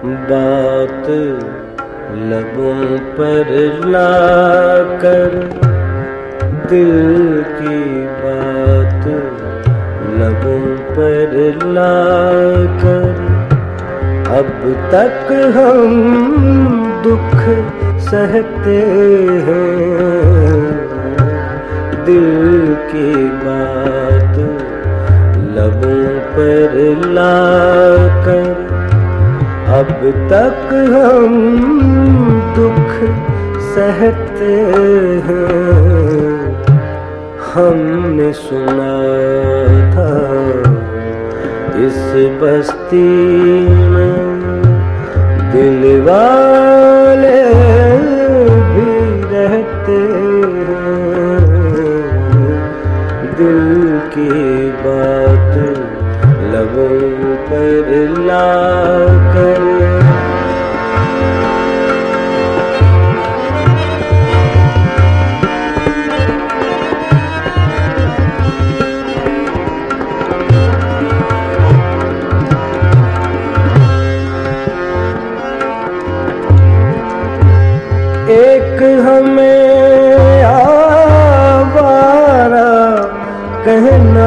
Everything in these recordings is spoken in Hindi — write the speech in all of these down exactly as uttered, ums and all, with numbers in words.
बात लबों पर लाकर, दिल की बात लबों पर लाकर, अब तक हम दुख सहते हैं। दिल की बात लबों पर लाकर, अब तक हम दुख सहते हैं। हमने सुना था इस बस्ती में दिल वाले भी रहते हैं। दिल की बात लबों पर लाकर, एक हमें आवारा कहना,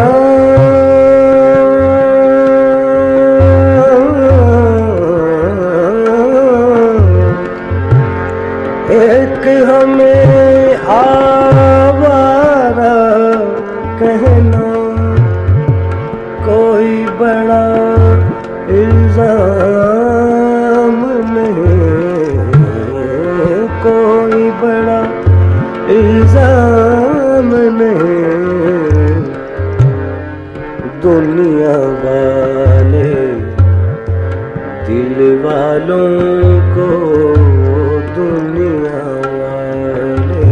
एक हमें आवारा कहना, कोई बड़ा इल्जाम नहीं, कोई बड़ा इल्जाम नहीं। दुनिया वाले दिल वालों को, दुनिया वाले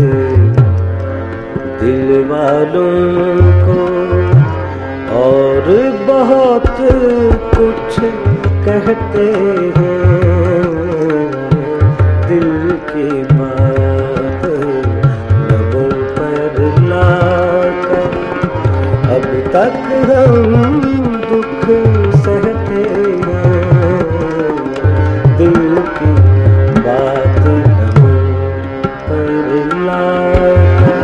दिल वालों को और बहुत कुछ कहते हैं। दिल की बात लबों पर लाकर, अब तक हम दुख सहते हैं। दिल की बात लबों पर लाकर,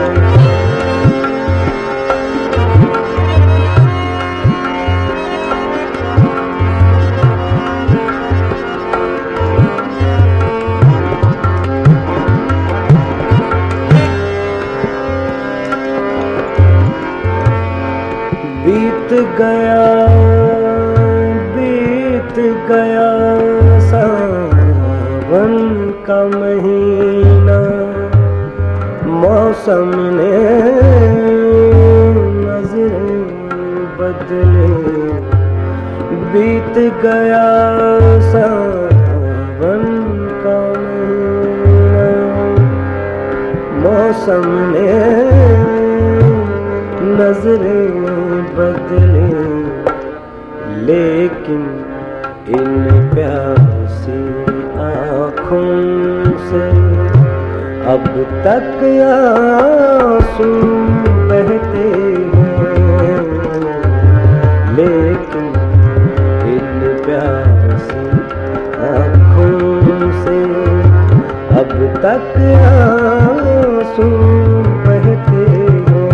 बीत गया बीत गया सावन का महीना, मौसम ने नजरें बदले। बीत गया सावन का महीना, मौसम ने नजरें बदले, लेकिन इन प्यासी आँखों से अब तक आंसू बहते हैं। लेकिन इन प्यासी आँखों से अब तक आंसू बहते हैं।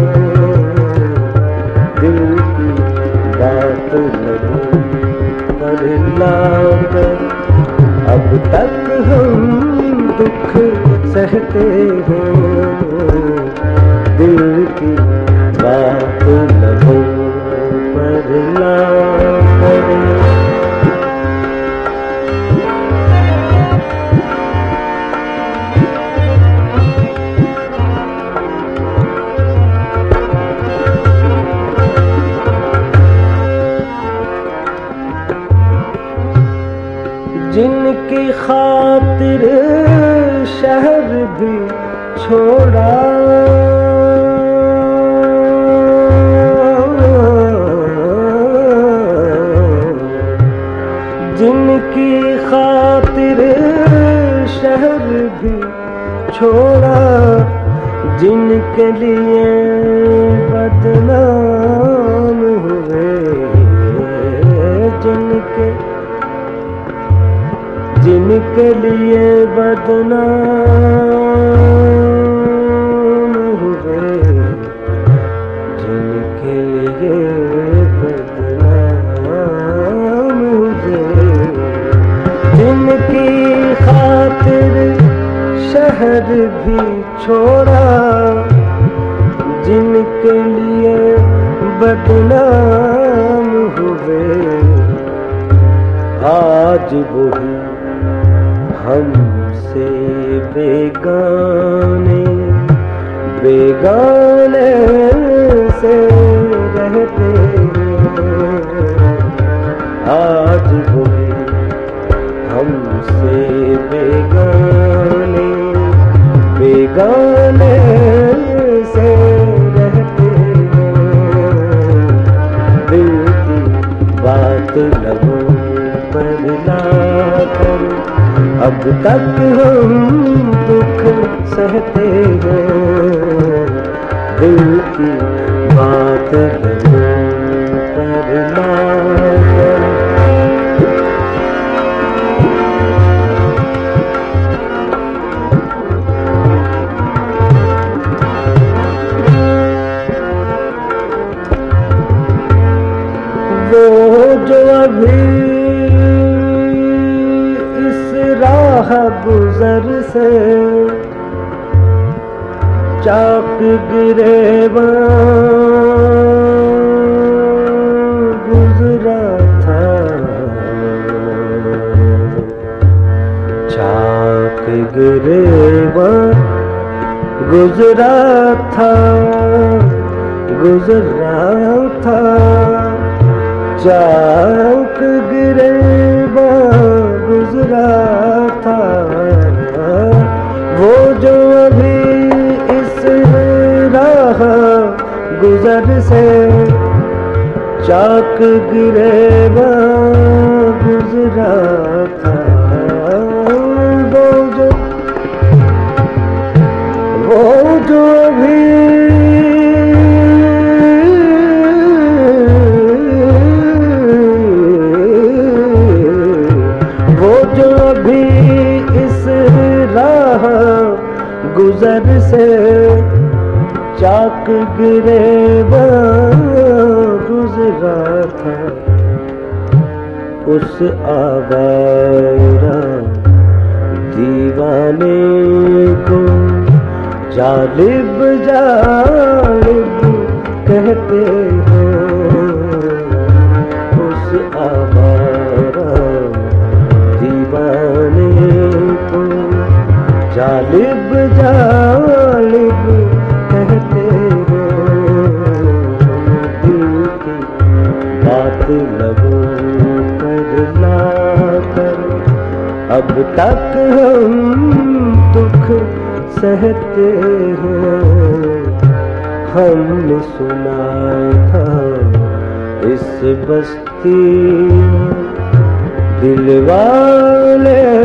दिल की बात लबों पर लाकर, अब तक हम दुख सहते हैं। दिल की बात लबों पर लाकर, जिनकी खातिर शहर भी छोड़ा, जिनकी खातिर शहर भी छोड़ा, जिनके लिए बदनाम हुए, जिनके जिनके लिए बदनाम हुए, जिनके लिए बदनाम हुए, जिनकी खातिर शहर भी छोड़ा, जिनके लिए बदनाम हुए, आज वही हमसे बेगाने बेगाने से रहते हैं। आज वही हमसे बेगाने बेगाने से रहते हैं। दिल की बात लगो पर लाकर अब तक हम दुख सहते हैं। दिल की बात लगो पर लाकर वो जो अभी राह गुजर से चाक गिरेबा गुजरा था, चाक गिरेबा गुजरा था, गुजरा था, चाक गिरेबा गुजरा था। वो जो अभी इस राह गुजर से चाक गिरेबा गुजरा था। वो जो वो जो अभी गुजर से चाक गिरेबा गुजरा था। उस आवारा दीवाने को जालिब जालिब कहते हैं। उस आवारा दीवाने को जालिब जालिब कहते हैं। दिल की बात लगो कर लाकर अब तक हम दुख सहते हैं। हमने सुना था इस बस्ती दिल वाले